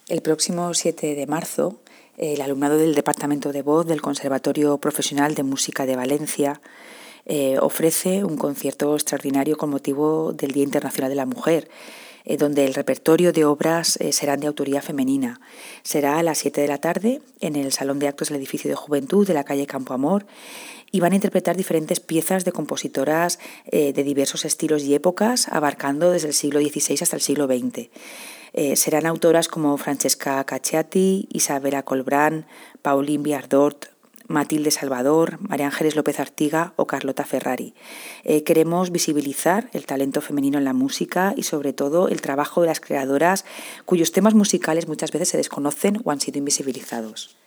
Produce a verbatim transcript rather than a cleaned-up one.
El próximo siete de marzo, el alumnado del Departamento de Voz del Conservatorio Profesional de Música de Valencia eh, ofrece un concierto extraordinario con motivo del Día Internacional de la Mujer, eh, donde el repertorio de obras eh, serán de autoría femenina. Será a las siete de la tarde en el Salón de Actos del Edificio de Juventud de la calle Campo Amor, y van a interpretar diferentes piezas de compositoras eh, de diversos estilos y épocas, abarcando desde el siglo dieciséis hasta el siglo veinte. Eh, serán autoras como Francesca Cacciati, Isabella Colbrán, Pauline Viardot, Matilde Salvador, María Ángeles López Artiga o Carlota Ferrari. Eh, queremos visibilizar el talento femenino en la música y sobre todo el trabajo de las creadoras cuyos temas musicales muchas veces se desconocen o han sido invisibilizados.